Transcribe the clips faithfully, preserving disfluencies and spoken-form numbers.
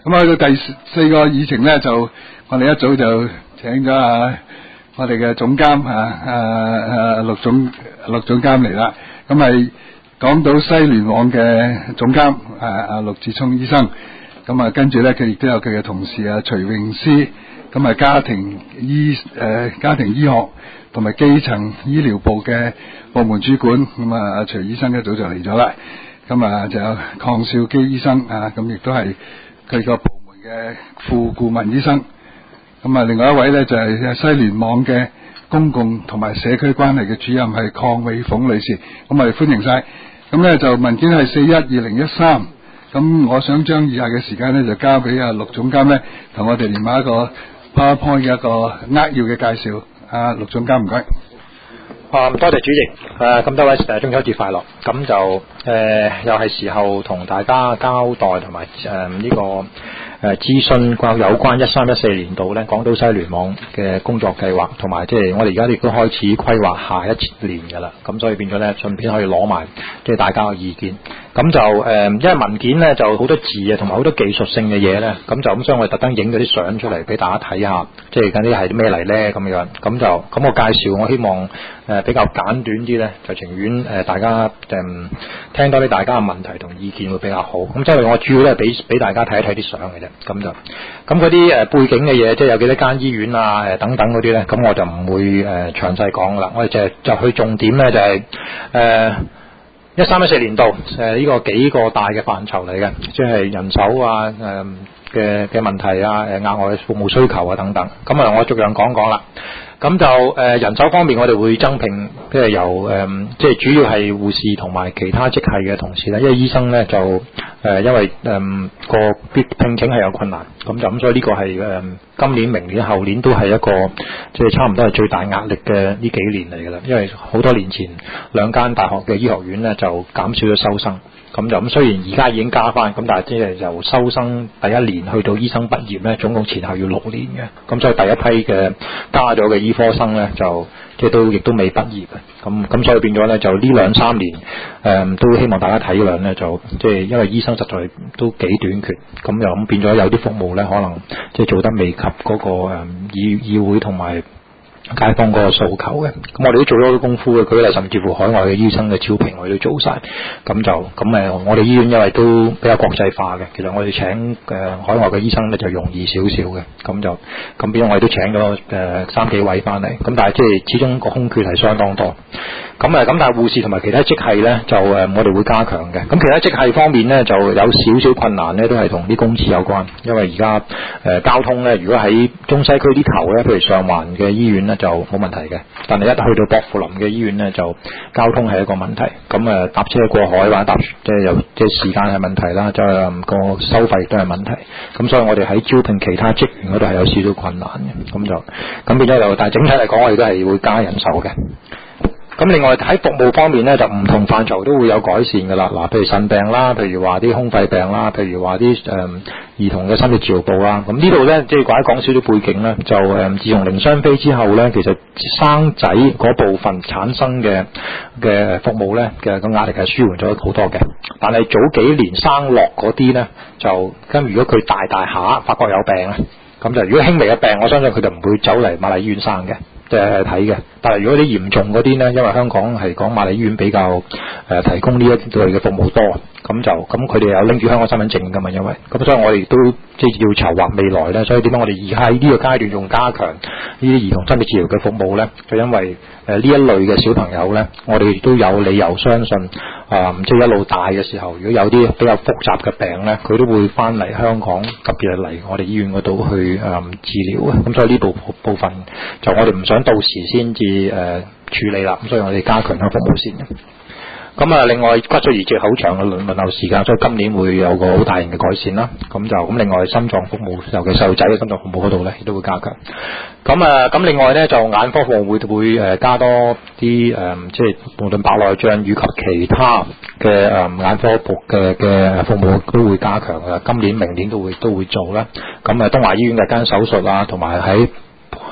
咁去到第四個議程咧，就我哋一早就請咗啊我哋嘅總監啊啊啊陸總陸總監嚟啦。咁係港島西聯網嘅總監啊啊陸志聰醫生。咁啊跟住咧，佢亦都有佢嘅同事啊徐詠詩，咁啊家庭醫誒、呃、家庭醫學同埋基層醫療部嘅部門主管。咁啊徐醫生一早就嚟咗啦。咁啊就有鄺兆基醫生啊，咁亦都係佢個部門嘅副顧問醫生。咁啊另外一位咧就係、是、西聯網嘅公共同埋社區關係嘅主任係鄺美鳳女士。咁我哋歡迎晒。咁咧就文件係四一二零一三。咁我想將以下嘅時間咧就交俾阿陸總監咧，同我哋連埋一個 PowerPoint 嘅一個扼要嘅介紹。阿陸總監唔該。 啊，多謝主席。誒，咁多位誒中秋節快樂。咁就誒、呃、又係時候同大家交代同埋誒呢個誒諮詢關有關一三一四年度咧港島西聯網嘅工作計劃，同埋即係我哋而家亦都開始規劃下一年㗎啦。咁所以變咗咧，順便可以攞埋即係大家嘅意見。咁就誒、呃，因為文件咧就好多字啊，同埋好多技術性嘅嘢咧，咁就咁，所以我哋特登影咗啲相出嚟俾大家睇下，即係嗰啲係啲咩嚟咧咁樣。咁就咁我介紹，我希望誒、呃、比較簡短啲咧，就情願誒、呃、大家誒、呃、聽多啲大家嘅問題同意見會比較好。咁即係我主要咧俾俾大家睇一睇啲相嘅啫。咁就咁嗰啲誒背景嘅嘢，即係有幾多間醫院啊誒等等嗰啲咧，咁我就唔會誒、呃、詳細講啦。我哋就係就去重點咧，就係、是、誒。呃一三一四年度誒呢個幾個大嘅範疇嚟嘅，即係人手啊誒嘅嘅問題啊，誒額外嘅服務需求啊等等。咁啊，我逐樣講講啦。咁就誒、呃、人手方面，我哋會增聘，即係由誒即係主要係護士同埋其他職系嘅同事咧。因為醫生咧就誒、呃、因為誒、呃、個聘請係有困難，咁就咁，所以呢個係誒、呃、今年、明年、後年都係一個即係差唔多係最大壓力嘅呢幾年嚟㗎啦。因為好多年前兩間大學嘅醫學院咧就減少咗收生。咁就咁，雖然而家已經加翻，咁但係即係由收生第一年去到醫生畢業咧，總共前後要六年嘅。咁所以第一批嘅加咗嘅醫科生咧，就即係都亦都未畢業嘅。咁咁所以變咗咧，就呢兩三年誒、嗯、都希望大家體諒咧，就即係因為醫生實在都幾短缺，咁又咁變咗有啲服務咧，可能即係做得未及嗰、那個誒議議會同埋街坊嗰個訴求嘅。咁我哋都做咗好多功夫嘅，舉例甚至乎海外嘅醫生嘅招聘我哋都做晒。咁就咁誒，我哋醫院因為都比較國際化嘅，其實我哋請誒海外嘅醫生咧就容易少少嘅。咁就咁變咗我哋都請咗誒三幾位翻嚟。咁但係即係始終個空缺係相當多。咁誒咁但係護士同埋其他職系咧就誒我哋會加強嘅。咁其他職系方面咧就有少少困難咧，都係同啲工資有關。因為而家誒交通咧，如果喺中西區啲頭咧，譬如上環嘅醫院咧就冇問題嘅，但係一去到薄扶林嘅醫院咧就交通係一個問題。咁誒搭車過海或者搭即係有即係時間係問題啦，就係個收費亦都係問題。咁所以我哋喺招聘其他職員嗰度係有少少困難嘅。咁就咁變咗就，但係整體嚟講，我哋都係會加人手嘅。咁另外喺服務方面咧，就唔同範疇都會有改善噶啦。嗱，譬如腎病啦，譬如話啲胸肺病啦，譬如話啲誒兒童嘅深切治療部啦。咁呢度咧，即係講一講少少背景咧，就誒、嗯、自從零雙非之後咧，其實生仔嗰部分產生嘅嘅服務咧嘅個壓力係舒緩咗好多嘅。但係早幾年生落嗰啲咧，就咁如果佢大大下發覺有病咧，咁就如果輕微嘅病，我相信佢就唔會走嚟瑪麗醫院生嘅。即係睇嘅，但係如果啲嚴重嗰啲呢，因為香港係講瑪麗醫院比較誒、呃、提供呢一類嘅服務多，咁就咁佢哋有拎住香港身份證㗎嘛，因為咁所以我哋都即係要籌劃未來呢。所以點解我哋而家喺呢個階段仲加強呢啲兒童深切治療嘅服務呢？就因為誒呢、呃、一類嘅小朋友呢，我哋亦都有理由相信啊，即、呃、係、就是、一路大嘅時候，如果有啲比較複雜嘅病呢，佢都會翻嚟香港，特別係嚟我哋醫院嗰度去誒、呃、治療嘅。咁所以呢部部分就我哋唔想到時先至誒處理啦，咁所以我哋加強咗服務先嘅。咁啊，另外骨髓移植好長嘅輪輪候時間，所以今年會有個好大型嘅改善啦。咁就咁，另外心臟服務，尤其細路仔嘅心臟服務嗰度咧，亦都會加強。咁啊，咁另外咧就眼科服務會會誒加多啲誒、嗯，即係無論白內障以及其他嘅誒、嗯、眼科部嘅嘅服務都會加強嘅。今年、明年都會都會做啦。咁啊，東華醫院嘅間手術啊，同埋喺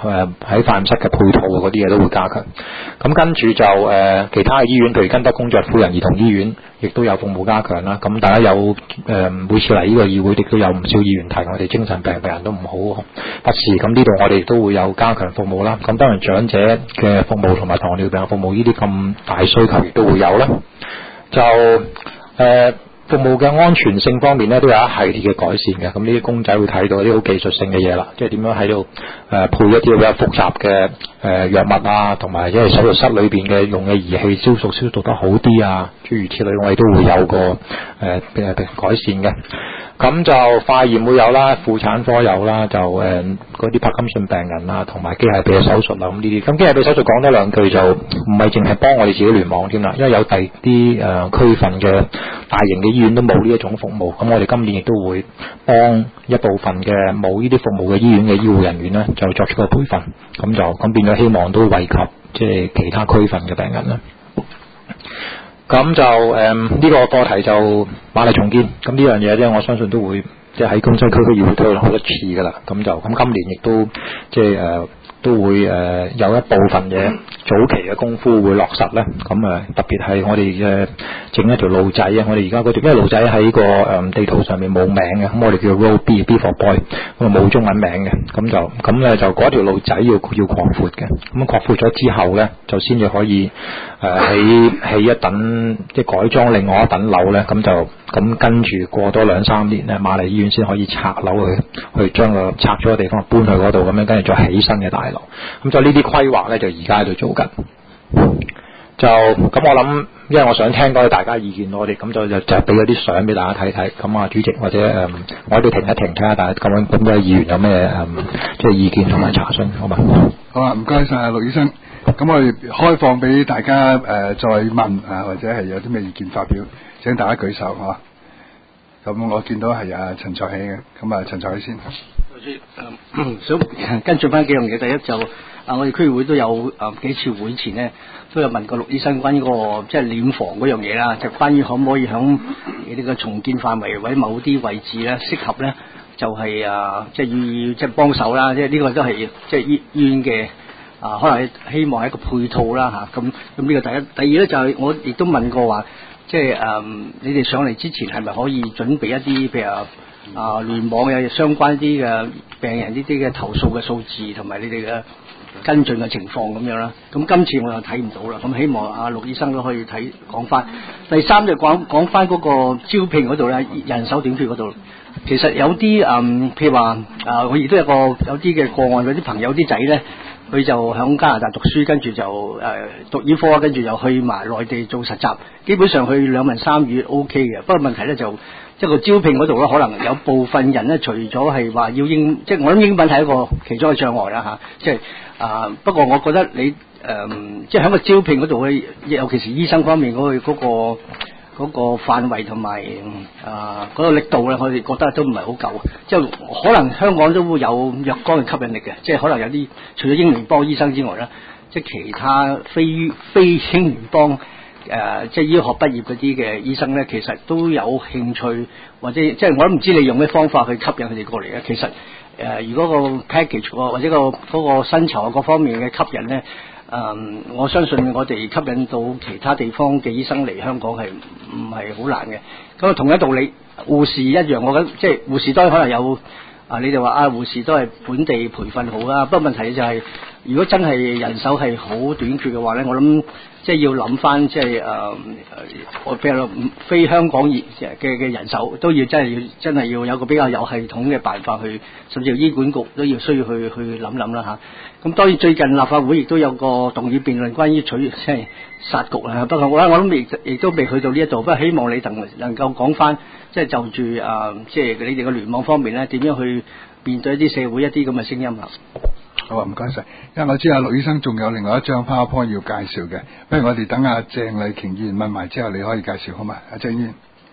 誒喺化驗室嘅配套嗰啲嘢都會加強。咁跟住就誒、呃、其他嘅醫院，譬如根德公爵夫人兒童醫院，亦都有服務加強啦。咁大家有誒、呃、每次嚟呢個議會，亦都有唔少議員提我哋精神病病人都唔好忽視。咁呢度我哋都會有加強服務啦。咁當然長者嘅服務同埋糖尿病服務呢啲咁大需求亦都會有啦。就誒。呃服務嘅安全性方面咧，都有一系列嘅改善嘅。咁呢啲公仔會睇到啲好技術性嘅嘢啦，即係點樣喺度誒配一啲比較複雜嘅誒藥物啊，同埋即係手術室裏邊嘅用嘅儀器消毒消毒得好啲啊，諸如此類，我哋都會有個誒誒、呃、改善嘅。咁就化驗會有啦，婦產科有啦，就誒嗰啲柏金遜病人啊，同埋機械臂手術啊，咁呢啲。咁機械臂手術講多兩句就唔係淨係幫我哋自己聯網添啦，因為有第啲誒區份嘅大型嘅醫院都冇呢一種服務。咁我哋今年亦都會幫一部分嘅冇呢啲服務嘅醫院嘅醫護人員咧，就作出個培訓。咁就咁變咗，希望都惠及即係其他區份嘅病人啦。咁就誒呢、嗯這個課題就瑪麗重建，咁呢樣嘢咧，我相信都會即係喺中西區區議會推好多次噶啦。咁就咁今年亦都即係誒都會誒、呃、有一部分嘅早期嘅功夫會落實咧。咁誒特別係我哋嘅整一條路仔啊，我哋而家嗰條因為路仔喺個誒地圖上面冇名嘅，咁我哋叫 Road B B for Boy，咁啊冇中文名嘅，咁就咁咧就嗰條路仔要要擴闊嘅，咁擴闊咗之後咧就先至可以誒起起一等即係改裝另外一等樓咧，咁就咁跟住過多兩三年咧，瑪麗醫院先可以拆樓去去將個拆咗嘅地方搬去嗰度，咁樣跟住再起新嘅大樓。咁就呢啲規劃咧，就而家喺度做緊。就咁我諗，因為我想聽多啲大家意見多啲，咁就就就俾咗啲相俾大家睇睇。咁啊，主席或者誒、嗯，我喺度停一停，睇下大家咁樣咁多議員有咩誒，即、嗯、係意見同埋查詢，好嘛？ 好啊，唔該晒陸醫生。咁我哋開放俾大家誒、呃、再問啊，或者係有啲咩意見發表，請大家舉手嚇。咁、啊、我見到係阿陳才喜嘅，咁啊陳才喜先。 想跟進翻幾樣嘢，第一就啊，我哋區議會都有啊幾次會前呢，都有問過陸醫生關於、嗰個即係殮房嗰樣嘢啦，就關於可唔可以響你哋嘅重建範圍或者某啲位置咧適合咧，就係、是、啊即係要即係幫手啦，即係呢個都係即係醫醫院嘅啊，可能希望係一個配套啦嚇。咁咁呢個第一，第二咧就係、是、我亦都問過話，即係誒、嗯、你哋上嚟之前係咪可以準備一啲譬如啊聯網有相關啲嘅病人呢啲嘅投訴嘅數字同埋你哋嘅跟進嘅情況咁樣啦，咁今次我又睇唔到啦，咁希望阿陸醫生都可以睇講翻。第三就講講翻嗰個招聘嗰度咧，人手短缺嗰度，其實有啲嗯譬如話啊，我亦都有個有啲嘅個案，有啲朋友啲仔咧，佢就響加拿大讀書，跟住就誒、呃、讀醫科，跟住又去埋內地做實習，基本上佢兩文三語 O K 嘅，不過問題咧就。即係個招聘嗰度咧，可能有部分人咧，除咗係話要英，即係我諗英文係一個其中嘅障礙啦嚇。即係啊，不過我覺得你誒、呃，即係喺個招聘嗰度咧，尤其是醫生方面嗰、嗰個嗰、嗰個嗰、嗰個範圍同埋啊嗰個力度咧，我哋覺得都唔係好夠。即係可能香港都會有若干嘅吸引力嘅，即係可能有啲除咗英聯邦醫生之外咧，即係其他非非英聯邦。誒、呃，即係醫學畢業嗰啲嘅醫生咧，其實都有興趣，或者即係我都唔知你用咩方法去吸引佢哋過嚟咧。其實誒、呃，如果個 package 或者、嗰個嗰、嗰個薪酬各方面嘅吸引咧，誒、呃，我相信我哋吸引到其他地方嘅醫生嚟香港係唔係好難嘅。咁啊，同一道理，護士一樣，我覺得即係護士當然可能有啊，你哋話啊，護士都係本地培訓好啦。不過問題就係、是，如果真係人手係好短缺嘅話咧，我諗。即係要諗翻，即係誒，我譬如非香港嘅嘅人手都要真係要真係要有個比較有系統嘅辦法去，甚至乎醫管局都要需要去去諗諗啦嚇。咁當然最近立法會亦都有個動議辯論關於取即係殺局啊。不過我我諗未亦都未去到呢一度，不過希望你能能夠講翻，即係就住誒，即係你哋嘅聯網方面咧，點樣去面對一啲社會一啲咁嘅聲音啊？ 好啊，唔該晒。因為我知阿陸醫生仲有另外一張 PowerPoint 要介紹嘅，不如我哋等阿鄭麗瓊議員問埋之後，你可以介紹好嘛？阿鄭議員。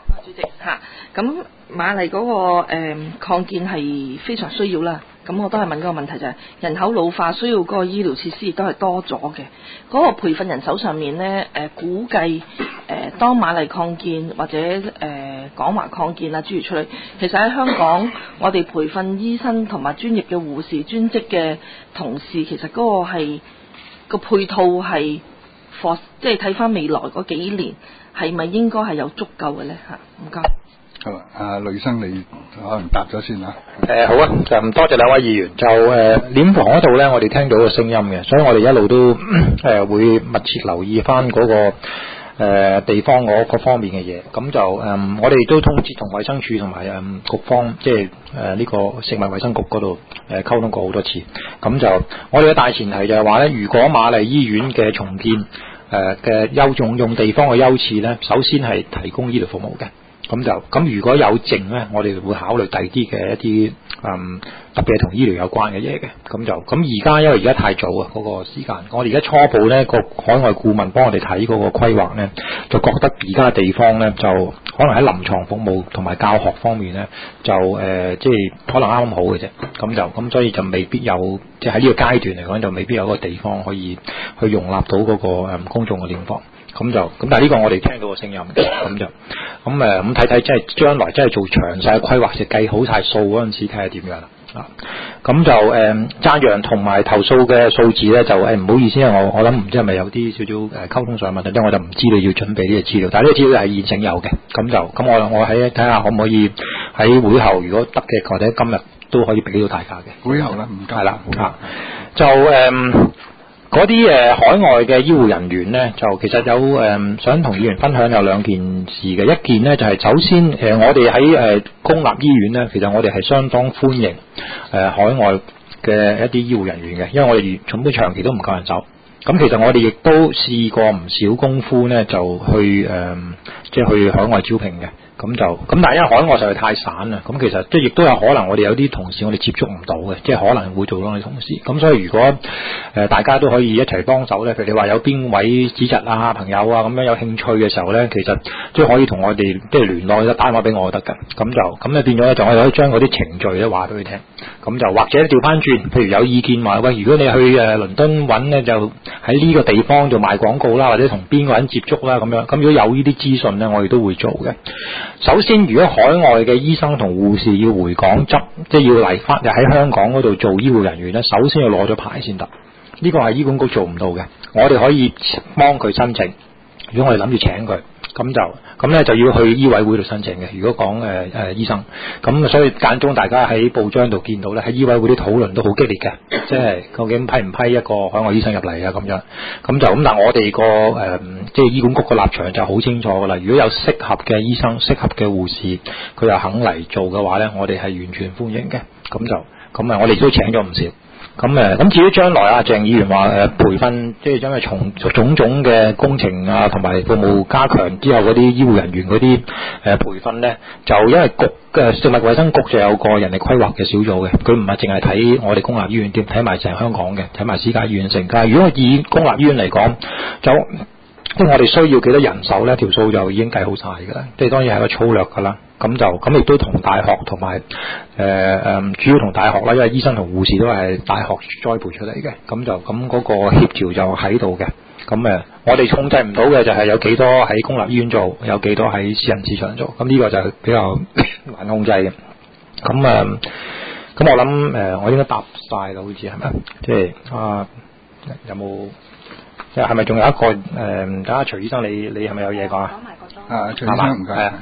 主席嚇，咁瑪麗嗰、那個誒、呃、擴建係非常需要啦。咁我都係問嗰個問題就係、是、人口老化需要嗰個醫療設施亦都係多咗嘅。嗰、那個培訓人手上面呢，誒、呃、估計誒、呃、當瑪麗擴建或者誒廣華擴建啊諸如此類，其實喺香港我哋培訓醫生同埋專業嘅護士、專職嘅同事，其實嗰個係個配套係 for 即係睇翻未來嗰幾年係咪應該係有足夠嘅呢？嚇？唔該。 好啊，阿呂醫生你可能答咗先啦。 誒、呃、好啊，就唔多謝兩位議員。就誒殮房嗰度咧，我哋聽到個聲音嘅，所以我哋一路都誒、呃、會密切留意翻嗰、那個、呃、地方嗰各方面嘅嘢。咁就誒、呃、我哋都通知同衛生署同埋誒局方，即係誒呢個食物衛生局嗰度誒溝通過好多次。咁就我哋嘅大前提就係話咧，如果瑪麗醫院嘅重建誒嘅優用用地方嘅優次咧，首先係提供醫療服務嘅。咁就咁，如果有剩咧，我哋會考慮第二啲嘅一啲嗯特別係同醫療有關嘅嘢嘅。咁就咁而家因為而家太早啊，嗰、那個時間，我哋而家初步咧個海外顧問幫我哋睇嗰個規劃咧，就覺得而家嘅地方咧就可能喺臨床服務同埋教學方面咧就誒即係可能啱啱好嘅啫。咁就咁所以就未必有即係喺呢個階段嚟講就未必有一個地方可以去容納到嗰、那個、嗯、公眾嘅殮房。咁就咁，但係呢個我哋聽到個聲音嘅，咁就咁誒咁睇睇，即係將來真係做詳細嘅規劃，就計好晒數嗰陣時睇下點樣啦啊！咁就誒讚揚同埋投訴嘅數字咧，就誒唔好意思啊，我我諗唔知係咪有啲少少誒溝通上問題，因為我就唔知道要準備呢個資料，但係呢個資料係現成有嘅，咁就咁我我喺睇下可唔可以喺會後如果得嘅，或者今日都可以俾到大家嘅。會後啦，唔該啦啊，就誒。嗯嗰啲誒海外嘅醫護人員呢，就其實有誒、呃、想同議員分享有兩件事嘅。一件呢，就係、是、首先誒、呃、我哋喺誒公立醫院呢，其實我哋係相當歡迎誒、呃、海外嘅一啲醫護人員嘅，因為我哋根本長期都唔夠人手。咁其實我哋亦都試過唔少功夫呢，就去誒、呃、即係去海外招聘嘅。咁就咁，但係因為海外實在太散啦，咁其實即係亦都有可能我哋有啲同事我哋接觸唔到嘅，即係可能會做到我哋同事。咁所以如果誒、呃、大家都可以一齊幫手咧，譬如你話有邊位子侄啊朋友啊咁樣有興趣嘅時候咧，其實即係可以同我哋即係聯絡，打電話俾我得㗎。咁就咁咧變咗咧，就我哋可以將嗰啲程序咧話俾佢聽。咁就或者調翻轉，譬如有意見話喂，如果你去誒倫敦揾咧，就喺呢個地方做賣廣告啦，或者同邊個人接觸啦咁樣。咁如果有呢啲資訊咧，我哋都會做嘅。首先，如果海外嘅醫生同護士要回港執，即係要嚟翻，就喺香港嗰度做醫護人員咧，首先要攞咗牌先得。呢個係醫管局做唔到嘅，我哋可以幫佢申請。如果我哋諗住請佢，咁就咁咧就要去醫委會度申請嘅。如果講誒誒醫生，咁所以間中大家喺報章度見到咧，喺醫委會啲討論都好激烈嘅，即係究竟批唔批一個海外醫生入嚟啊咁樣。咁就咁，但係我哋個誒即係醫管局個立場就好清楚噶啦。如果有適合嘅醫生、適合嘅護士，佢又肯嚟做嘅話咧，我哋係完全歡迎嘅。咁就咁啊，我哋都請咗唔少。咁誒，咁至於將來啊，鄭議員話誒培訓，即係因為從種種嘅工程啊，同埋服務加強之後嗰啲醫護人員嗰啲誒培訓咧，就因為局嘅食物衛生局就有個人力規劃嘅小組嘅，佢唔係淨係睇我哋公立醫院，點睇埋成香港嘅，睇埋私家醫院成家。如果以公立醫院嚟講，就即係我哋需要幾多人手咧，條數就已經計好晒㗎啦。即係當然係個粗略㗎啦。咁就咁亦都同大學同埋誒誒主要同大學啦，因為醫生同護士都係大學栽培出嚟嘅。咁就咁嗰個協調就喺度嘅。咁誒，我哋控制唔到嘅就係有幾多喺公立醫院做，有幾多喺私人市場做。咁呢個就比較難控制嘅。咁誒，咁我諗誒，我應該答晒啦，好似係咪？即係啊，有冇？即係係咪仲有一個誒？等下徐醫生，你你係咪有嘢講啊？講埋個鐘。啊，徐醫生唔該。係啊。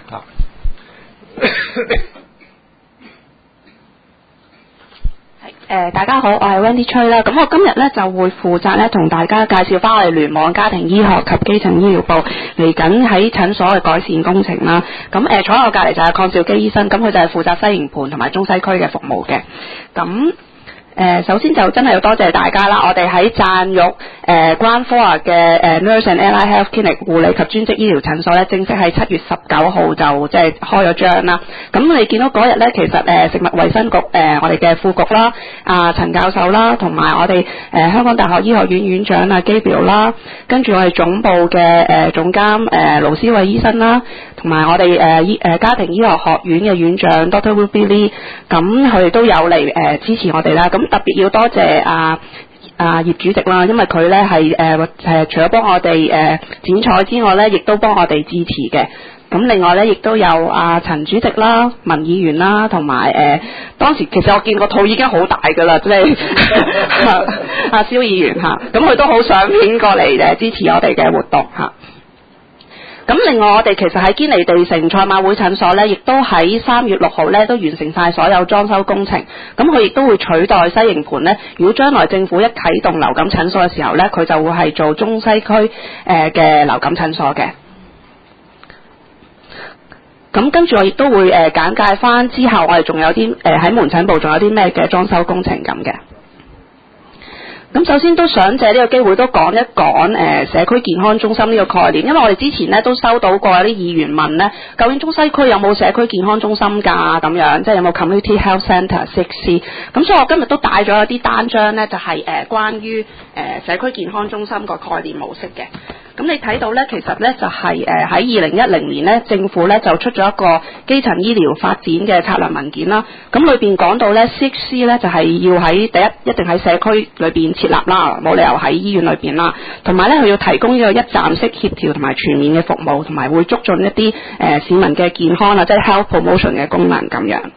誒、呃，大家好，我係 Wendy 崔啦。咁我今日咧就會負責咧同大家介紹翻我哋聯網家庭醫學及基層醫療部嚟緊喺診所嘅改善工程啦。咁誒、呃，坐喺我隔離就係鄺兆基醫生，咁佢就係負責西營盤同埋中西區嘅服務嘅。咁誒，首先就真係要多謝大家啦！我哋喺贊育誒關科啊嘅誒 Nurse and Allied Health Clinic 護理及專職醫療診所咧，正式喺七月十九號就即係開咗張啦。咁你見到嗰日咧，其實誒食物衛生局誒我哋嘅副局啦，啊陳教授啦，同埋我哋誒香港大學醫學院院長啊 Gabriel 啦，跟住我哋總部嘅誒總監誒盧思偉醫生啦，同埋我哋誒醫誒家庭醫學學院嘅院長 Doctor Ruby Lee， 咁佢哋都有嚟誒支持我哋啦。咁特別要多謝啊啊葉主席啦，因為佢咧係誒誒除咗幫我哋誒、呃、剪彩之外咧，亦都幫我哋支持嘅。咁另外咧，亦都有啊陳主席啦、文議員啦，同埋誒當時其實我見個肚已經好大㗎啦，即係阿蕭議員嚇，咁佢都好上片過嚟誒支持我哋嘅活動嚇。咁另外我哋其實喺堅尼地城賽馬會診所咧，亦都喺三月六號咧都完成晒所有裝修工程。咁佢亦都會取代西營盤咧。如果將來政府一啟動流感診所嘅時候咧，佢就會係做中西區誒嘅流感診所嘅。咁跟住我亦都會誒簡介翻之後，我哋仲有啲誒喺門診部仲有啲咩嘅裝修工程咁嘅。咁首先都想借呢個機會都講一講誒社區健康中心呢個概念，因為我哋之前咧都收到過有啲議員問咧，究竟中西區有冇社區健康中心㗎？咁樣即係有冇 Community Health Centre 設施？咁所以我今日都帶咗一啲單張咧，就係誒關於誒社區健康中心個概念模式嘅。咁你睇到咧，其實咧就係誒喺二零一零年咧，政府咧就出咗一個基層醫療發展嘅策略文件啦。咁裏邊講到咧 ，C H C 咧就係要喺第一一定喺社區裏邊設立啦，冇理由喺醫院裏邊啦。同埋咧，佢要提供呢個一站式協調同埋全面嘅服務，同埋會促進一啲誒、呃、市民嘅健康啊，即係 health promotion 嘅功能咁樣。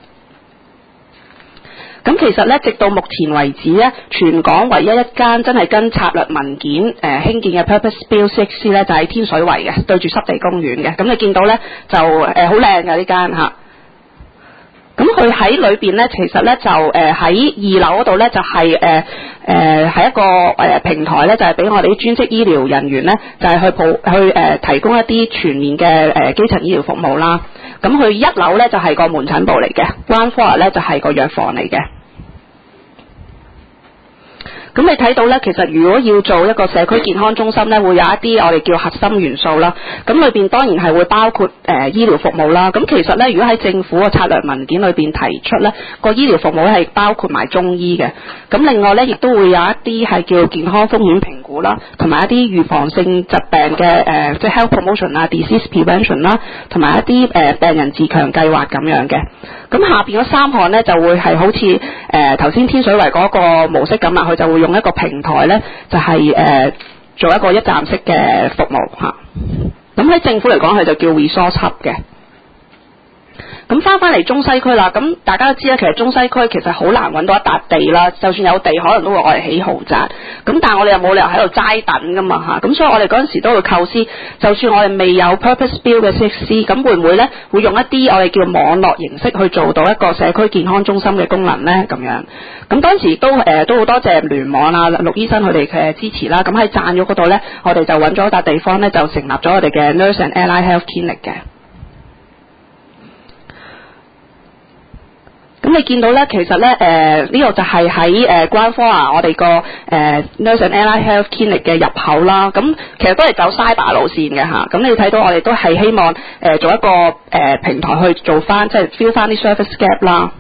咁其實咧，直到目前為止咧，全港唯一一間真係跟策略文件誒、呃、興建嘅 Purpose Built C H C 咧，就喺、是、天水圍嘅，對住濕地公園嘅。咁你見到咧就誒好靚嘅呢間嚇。咁佢喺裏邊咧，其實咧就誒喺、呃、二樓嗰度咧，就係誒誒係一個誒、呃、平台咧，就係、是、俾我哋啲專職醫療人員咧，就係、是、去普去誒、呃、提供一啲全面嘅誒、呃、基層醫療服務啦。咁佢一樓咧就係、是、個門診部嚟嘅 ，ground floor 咧就係、是、個藥房嚟嘅。咁你睇到咧，其實如果要做一個社區健康中心咧，會有一啲我哋叫核心元素啦。咁裏邊當然係會包括誒、呃、醫療服務啦。咁其實咧，如果喺政府嘅策略文件裏邊提出咧，個醫療服務咧係包括埋中醫嘅。咁另外咧，亦都會有一啲係叫健康風險評估啦，同埋一啲預防性疾病嘅誒、呃，即係 health promotion 啊、disease prevention 啦，同埋一啲誒、呃、病人自強計劃咁樣嘅。咁下邊嗰三項咧就會係好似誒頭先天水圍嗰個模式咁啦，佢就會用一個平台咧，就係、是、誒、呃、做一個一站式嘅服務嚇。咁喺政府嚟講，佢就叫 resource hub 嘅。咁翻返嚟中西區啦，咁大家都知啦，其實中西區其實好難揾到一笪地啦，就算有地，可能都會我哋起豪宅。咁但係我哋又冇理由喺度齋等噶嘛嚇，咁所以我哋嗰陣時都會構思，就算我哋未有 purpose built 嘅 C H C， 咁會唔會咧會用一啲我哋叫網絡形式去做到一個社區健康中心嘅功能咧？咁樣，咁當時都誒、呃、都好多謝聯網啊、陸醫生佢哋嘅支持啦。咁喺贊育嗰度咧，我哋就揾咗一笪地方咧，就成立咗我哋嘅 Nurse and Allied Health Clinic 嘅。咁你見到咧，其實咧，誒呢個就係喺誒關科啊，我哋個誒 Nurse and Allied Health Clinic 嘅入口啦。咁其實都係走 cyber 路線嘅嚇。咁你睇到我哋都係希望誒做一個誒平台去做翻，即係 fill 翻啲 service gap 啦。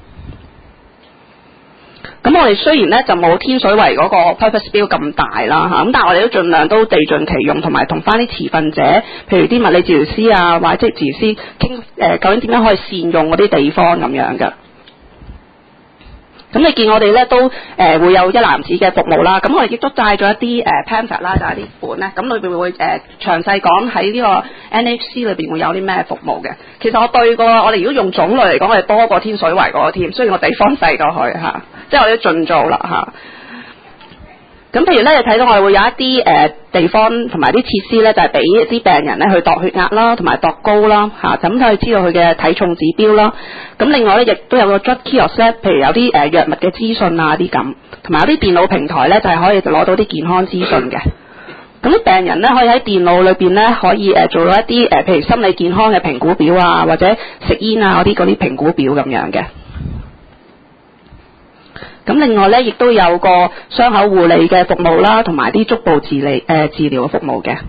咁我哋雖然咧就冇天水圍嗰個 purpose built 咁大啦嚇，咁但係我哋都盡量都地盡其用，同埋同翻啲持份者，譬如啲物理治療師啊，或者職治療師傾誒，究竟點樣可以善用嗰啲地方咁樣嘅。咁你見我哋咧都誒、呃、會有一籃子嘅服務啦，咁我哋亦都帶咗一啲誒 pamphlet 啦，就係啲本咧，咁裏邊會誒、呃、詳細講喺呢個 N H C 裏邊會有啲咩服務嘅。其實我對個我哋如果用種類嚟講，我哋多過天水圍嗰個添，雖然我地方細過去嚇，即係我哋都盡做啦嚇。咁譬如咧，你睇到我哋會有一啲誒、呃、地方同埋啲設施咧，就係、是、俾一啲病人咧去度血壓啦，同埋度高啦嚇，咁就可以知道佢嘅體重指標啦。咁另外咧，亦都有個 drug kiosk 咧，譬如有啲誒、呃、藥物嘅資訊啊啲咁，同埋有啲電腦平台咧，就係、是、可以攞到啲健康資訊嘅。咁啲病人咧可以喺電腦裏邊咧可以誒、呃、做到一啲誒、呃、譬如心理健康嘅評估表啊，或者食煙啊嗰啲嗰啲評估表咁樣嘅。 咁另外咧，亦都有個傷口護理嘅服務啦，同埋啲足部治理誒、呃、治療嘅服務嘅。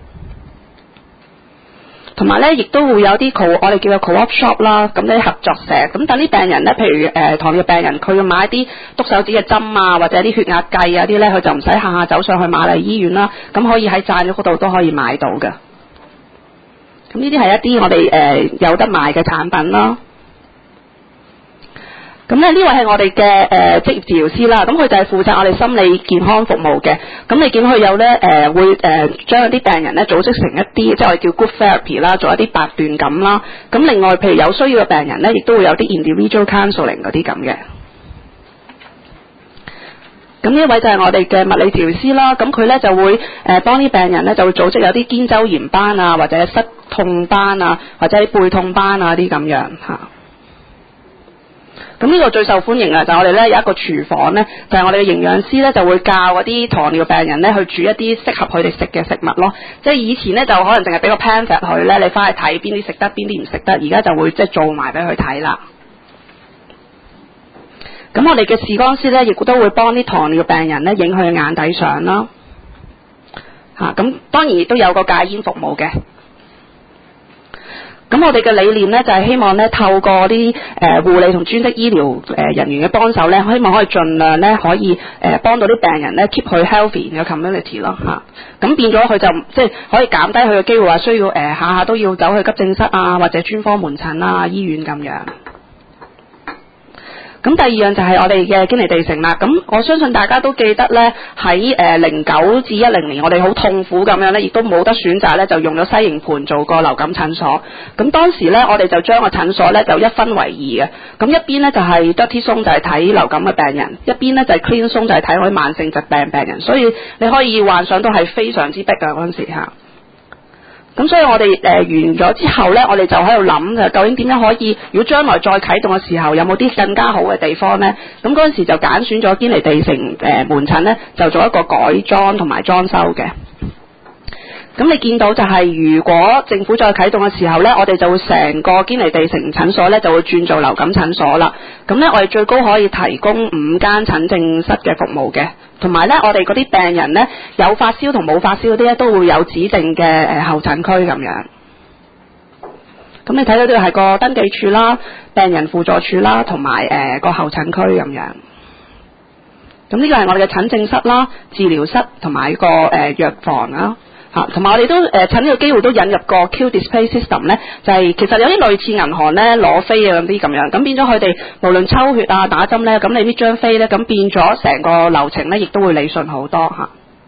同埋咧，亦都會有啲 co 我哋叫做 co-op shop 啦，咁啲合作社，咁等啲病人咧，譬如誒、呃、糖尿病人，佢要買啲篤手指嘅針啊，或者啲血壓計啊啲咧，佢就唔使下下走上去瑪麗醫院啦，咁可以喺贊育嗰度都可以買到嘅。咁呢啲係一啲我哋誒、呃、有得賣嘅產品啦。咁咧呢位係我哋嘅誒職業治療師啦，咁佢就係負責我哋心理健康服務嘅。咁你見佢有咧誒、呃、會誒、呃、將啲病人咧組織成一啲，即係我哋叫 group therapy 啦，做一啲八段錦啦。咁另外譬如有需要嘅病人咧，亦都會有啲 individual counseling 嗰啲咁嘅。咁呢位就係我哋嘅物理治療師啦，咁佢咧就會誒幫啲病人咧就會組織有啲肩周炎班啊，或者膝痛班啊，或者背痛班啊啲咁樣嚇。咁呢個最受歡迎啊，就係我哋咧有一個廚房咧，就係我哋嘅營養師咧就會教嗰啲糖尿病人咧去煮一啲適合佢哋食嘅食物咯。即係以前咧就可能淨係俾個 pamphlet 佢咧，你翻去睇邊啲食得，邊啲唔食得，而家就會即係做埋俾佢睇啦。咁我哋嘅視光師咧，亦都會幫啲糖尿病人咧影佢嘅眼底相啦。嚇，咁當然亦都有個戒煙服務嘅。咁我哋嘅理念咧就係希望咧透過啲誒護理同專職醫療誒人員嘅幫手咧，希望可以盡量咧可以誒幫到啲病人咧 keep 佢 healthy 嘅 community 咯嚇。咁變咗佢就即係可以減低佢嘅機會話需要誒下下都要走去急症室啊，或者專科門診啊、醫院咁樣。咁第二樣就係我哋嘅堅尼地城啦。咁我相信大家都記得咧，喺誒零九至一零年，我哋好痛苦咁樣咧，亦都冇得選擇咧，就用咗西營盤做個流感診所。咁當時咧，我哋就將個診所咧就一分為二嘅。咁一邊咧就係 Dirty Zone 就係睇流感嘅病人，一邊咧就係 Clean Zone 就係睇我啲慢性疾病病人。所以你可以幻想到係非常之逼㗎嗰陣時嚇。咁所以我哋誒、呃、完咗之後咧，我哋就喺度諗就究竟點樣可以，如果將來再啟動嘅時候，有冇啲更加好嘅地方咧？咁嗰陣時就揀選咗堅尼地城誒、呃、門診咧，就做一個改裝同埋裝修嘅。咁你見到就係、是、如果政府再啟動嘅時候咧，我哋就會成個堅尼地城診所咧就會轉做流感診所啦。咁咧我哋最高可以提供五間診症室嘅服務嘅。同埋咧，我哋嗰啲病人咧有發燒同冇發燒嗰啲咧，都會有指定嘅誒候診區咁樣。咁你睇到呢度係個登記處啦、病人輔助處啦，同埋誒個候診區咁樣。咁呢個係我哋嘅診症室啦、治療室同埋個誒藥房啦。嚇，同埋我哋都誒趁呢個機會都引入個 Q Display System 咧，就係、是、其實有啲類似銀行咧攞飛啊咁啲咁樣，咁變咗佢哋無論抽血啊、打針咧，咁你呢張飛咧，咁變咗成個流程咧，亦都會理順好多嚇。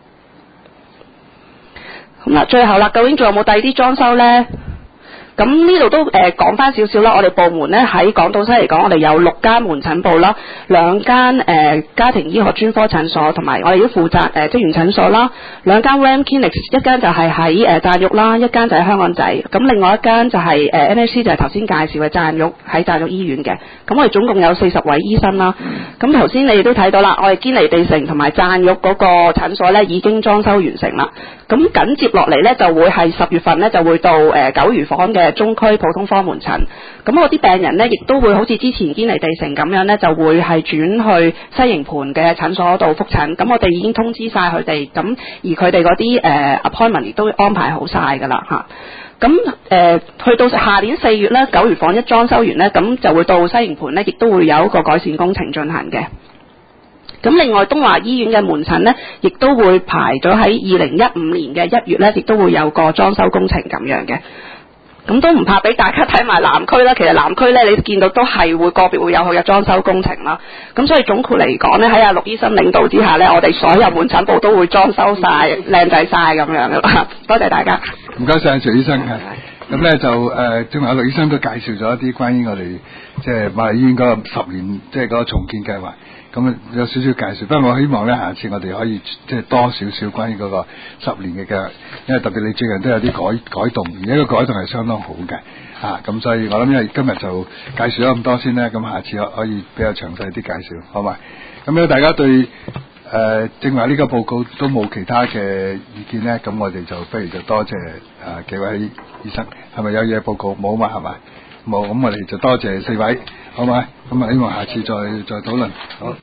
咁啦，最後啦，究竟仲有冇第二啲裝修咧？咁呢度都誒講翻少少啦，我哋部門咧喺港島西嚟講，我哋有六間門診部啦，兩間誒、呃、家庭醫學專科診所，同埋我哋都負責誒職員診所啦，兩間 Ram Clinics， 一間就係喺誒贊育啦，一間就喺香港仔，咁另外一間就係、是、誒、呃、N H C 就係頭先介紹嘅贊育喺贊育醫院嘅，咁我哋總共有四十位醫生啦。咁頭先你哋都睇到啦，我哋堅尼地城同埋贊育嗰個診所咧已經裝修完成啦。咁緊接落嚟咧就會係十月份咧就會到誒、呃、九如坊嘅中區普通科門診，咁我啲病人咧亦都會好似之前堅尼地城咁樣咧，就會係轉去西營盤嘅診所度覆診。咁我哋已經通知晒佢哋，咁而佢哋嗰啲誒 appointment 亦都安排好晒㗎啦嚇。咁誒、呃、去到下年四月咧，九如坊一裝修完咧，咁就會到西營盤咧，亦都會有一個改善工程進行嘅。咁另外東華醫院嘅門診咧，亦都會排咗喺二零一五年嘅一月咧，亦都會有個裝修工程咁樣嘅。咁都唔怕俾大家睇埋南區啦，其實南區咧你見到都係會個別會有佢嘅裝修工程啦。咁所以總括嚟講咧，喺阿陸醫生領導之下咧，我哋所有門診部都會裝修晒、靚仔晒咁樣嘅。多謝大家。 唔該晒，徐醫生係。咁咧就誒，正話阿陸醫生都介紹咗一啲關於我哋即係瑪麗醫院嗰個十年即係嗰個重建計劃。咁啊有少少介紹，不過我希望咧下次我哋可以即係多少少關於嗰個十年嘅計劃，因為特別你最近都有啲改改動，而且個改動係相當好嘅嚇，咁、啊、所以我諗因為今日就介紹咗咁多先咧，咁下次可可以比較詳細啲介紹，好嘛？咁咧大家對誒、呃、正話呢個報告都冇其他嘅意見咧，咁我哋就不如就多謝誒、呃、幾位醫生，係咪有嘢報告冇嘛？係咪？冇，咁我哋就多謝四位，好嘛？咁啊希望下次再再討論，好。